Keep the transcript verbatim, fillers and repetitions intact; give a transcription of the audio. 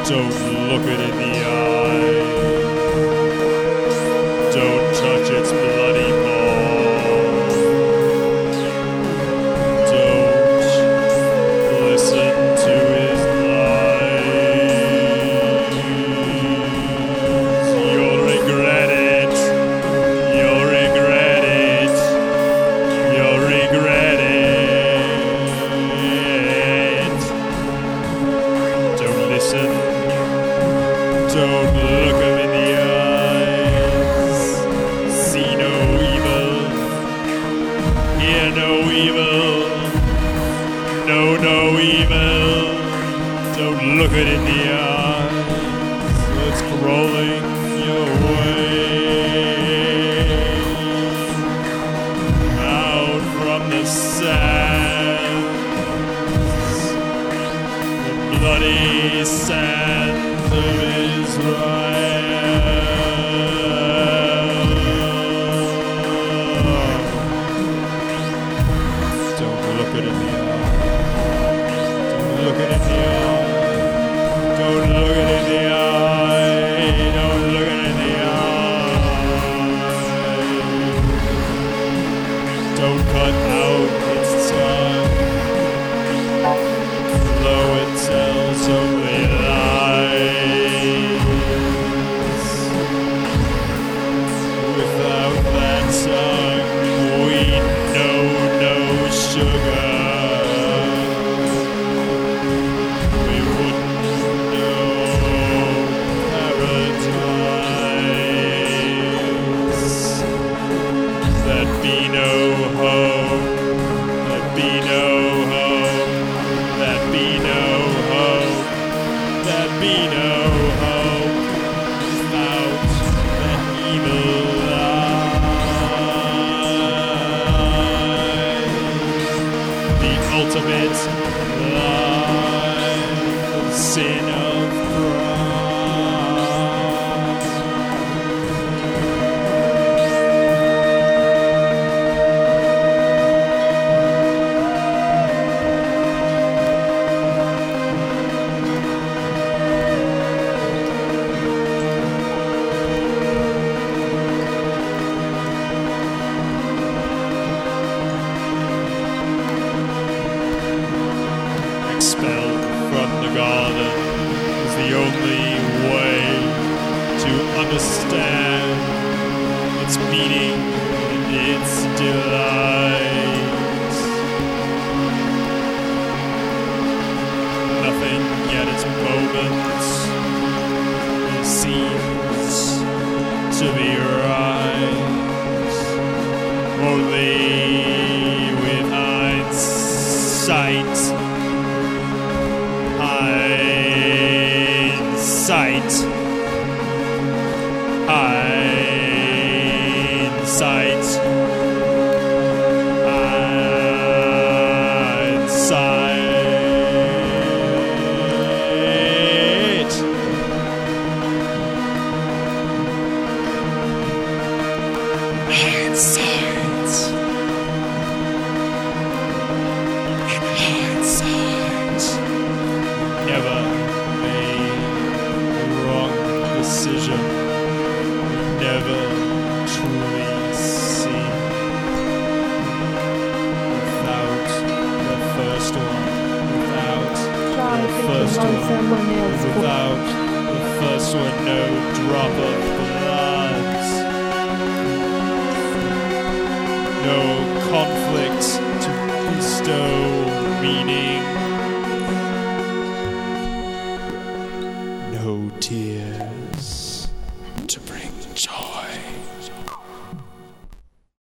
Don't look it in the eye. Don't touch its bloody paw. Don't listen to his lies. You'll regret it. You'll regret it. You'll regret it. Don't listen. Don't look him in the eyes. See no evil. Hear no evil. Know no evil. Don't look it in the eyes. It's crawling your way. Out from the sands. The bloody sands of Israel. Don't look it in the eye. Don't look it in the eye. Don't look it in the eye. Don't look it in the eye. Don't cut out its tongue. Though it tells only lies. Without that tongue, we know no sugar. We wouldn't know paradise. There'd be no hope. There'd be no hope. There'd be no hope. There'd be no hope without that evil lie. The ultimate lie, the sin of pride. Expelled from the garden is the only way to understand its meaning and its delight. Nothing yet its moments. It seems to be right. Only with hindsight. Hindsight. Hindsight. Hindsight. Hindsight. In hindsight. Never made the wrong decision. Never truly seen. Without the first one. Without Try the thinking first on one. someone else. Without the first one, no drop of blood. No conflict to bestow meaning. No tears to bring joy.